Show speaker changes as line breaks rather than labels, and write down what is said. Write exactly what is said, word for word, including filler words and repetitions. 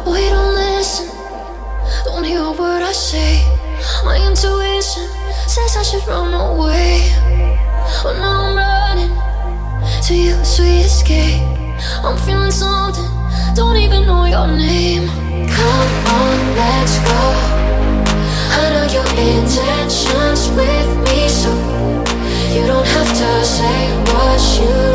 Boy, you don't listen, don't hear a word I say. My intuition says I should run away, but now I'm running to you, sweet escape. I'm feeling something, don't even know your name. Come on, let's go. I know your intentions with me, so you don't have to say what you